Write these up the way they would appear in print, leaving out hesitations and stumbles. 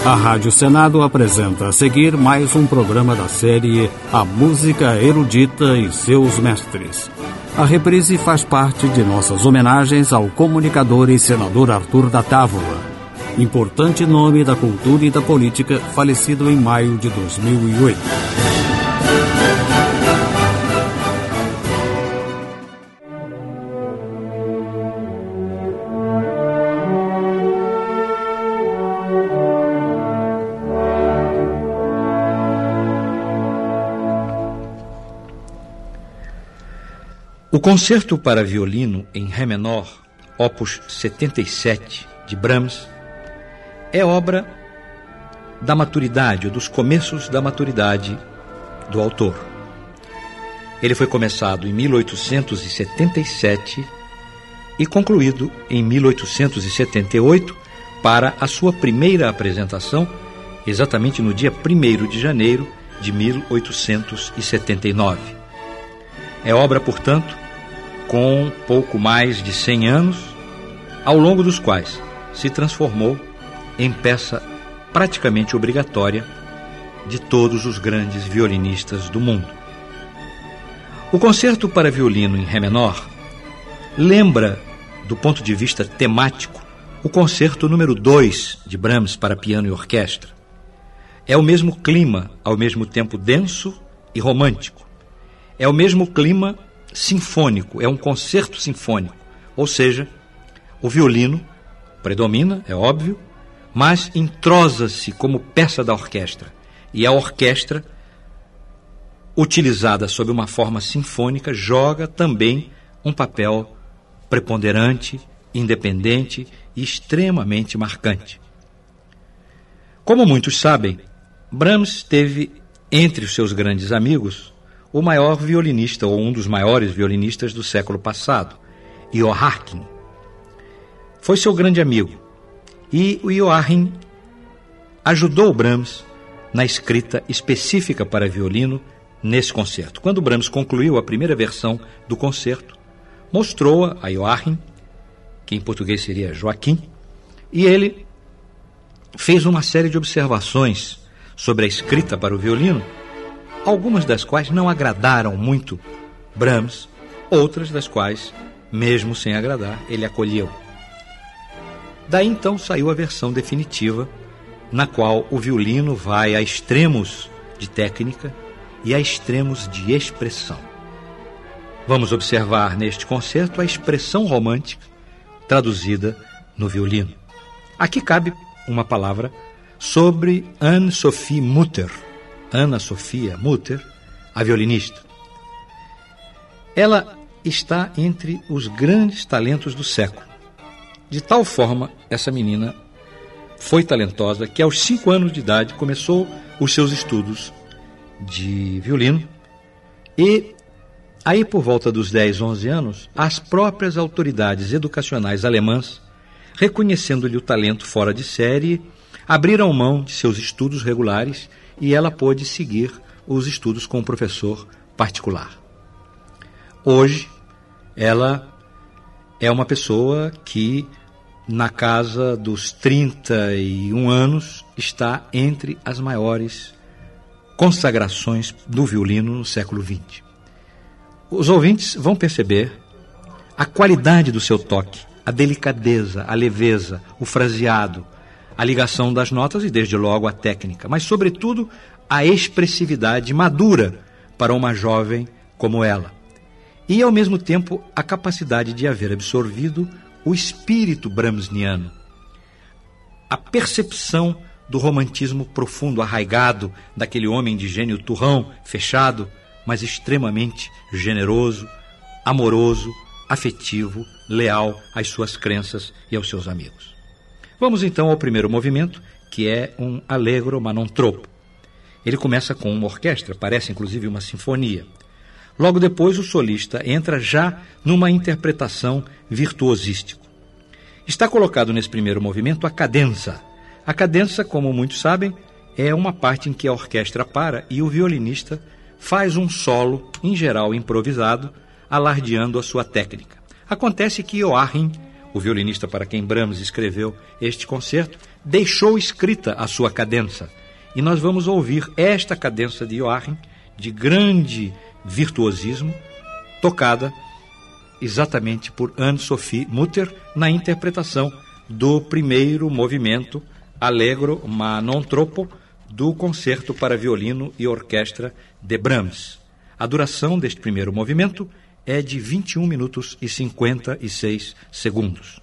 A Rádio Senado apresenta a seguir mais um programa da série A Música Erudita e Seus Mestres. A reprise faz parte de nossas homenagens ao comunicador e senador Arthur da Távola, importante nome da cultura e da política, falecido em maio de 2008. O Concerto para Violino em Ré menor, opus 77, de Brahms, é obra da maturidade, ou dos começos da maturidade do autor. Ele foi começado em 1877 e concluído em 1878 para a sua primeira apresentação, exatamente no dia 1º de janeiro de 1879. É obra, portanto, com pouco mais de 100 anos, ao longo dos quais se transformou em peça praticamente obrigatória de todos os grandes violinistas do mundo. O Concerto para Violino em Ré menor lembra, do ponto de vista temático, o Concerto número 2 de Brahms para piano e orquestra. É o mesmo clima, ao mesmo tempo denso e romântico. É o mesmo clima sinfônico, é um concerto sinfônico, ou seja, o violino predomina, é óbvio, mas entrosa-se como peça da orquestra, e a orquestra, utilizada sob uma forma sinfônica, joga também um papel preponderante, independente e extremamente marcante. Como muitos sabem, Brahms teve entre os seus grandes amigos o maior violinista, ou um dos maiores violinistas do século passado, Joachim. Foi seu grande amigo. E o Joachim ajudou Brahms na escrita específica para violino nesse concerto. Quando Brahms concluiu a primeira versão do concerto, mostrou-a a Joachim, que em português seria Joaquim, e ele fez uma série de observações sobre a escrita para o violino, algumas das quais não agradaram muito Brahms, outras das quais, mesmo sem agradar, ele acolheu. Daí então saiu a versão definitiva, na qual o violino vai a extremos de técnica e a extremos de expressão. Vamos observar neste concerto a expressão romântica traduzida no violino. Aqui cabe uma palavra sobre Anne-Sophie Mutter, Ana Sofia Mutter, a violinista. Ela está entre os grandes talentos do século. De tal forma, essa menina foi talentosa que aos 5 anos de idade começou os seus estudos de violino e aí por volta dos 10, 11 anos, as próprias autoridades educacionais alemãs, reconhecendo-lhe o talento fora de série, abriram mão de seus estudos regulares e ela pôde seguir os estudos com um professor particular. Hoje, ela é uma pessoa que, na casa dos 31 anos, está entre as maiores consagrações do violino no século XX. Os ouvintes vão perceber a qualidade do seu toque, a delicadeza, a leveza, o fraseado, a ligação das notas e, desde logo, a técnica, mas, sobretudo, a expressividade madura para uma jovem como ela. E, ao mesmo tempo, a capacidade de haver absorvido o espírito brahmsiano, a percepção do romantismo profundo, arraigado daquele homem de gênio turrão, fechado, mas extremamente generoso, amoroso, afetivo, leal às suas crenças e aos seus amigos. Vamos então ao primeiro movimento, que é um allegro ma non troppo. Ele começa com uma orquestra, parece inclusive uma sinfonia. Logo depois o solista entra já numa interpretação virtuosística. Está colocado nesse primeiro movimento a cadenza. A cadenza, como muitos sabem, é uma parte em que a orquestra para e o violinista faz um solo, em geral improvisado, alardeando a sua técnica. Acontece que Joachim, o violinista para quem Brahms escreveu este concerto, deixou escrita a sua cadença. E nós vamos ouvir esta cadença de Joachim, de grande virtuosismo, tocada exatamente por Anne-Sophie Mutter na interpretação do primeiro movimento Allegro ma non troppo do Concerto para Violino e Orquestra de Brahms. A duração deste primeiro movimento é de 21 minutos e 56 segundos.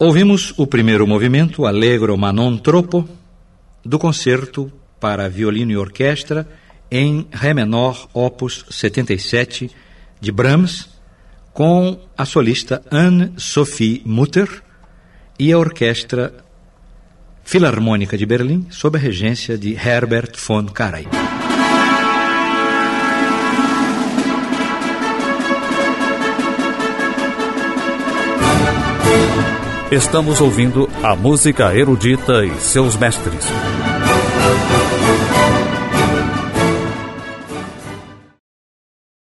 Ouvimos o primeiro movimento, Allegro ma non troppo, do concerto para violino e orquestra em Ré menor, opus 77, de Brahms, com a solista Anne-Sophie Mutter e a Orquestra Filarmônica de Berlim, sob a regência de Herbert von Karajan. Estamos ouvindo a música erudita e seus mestres.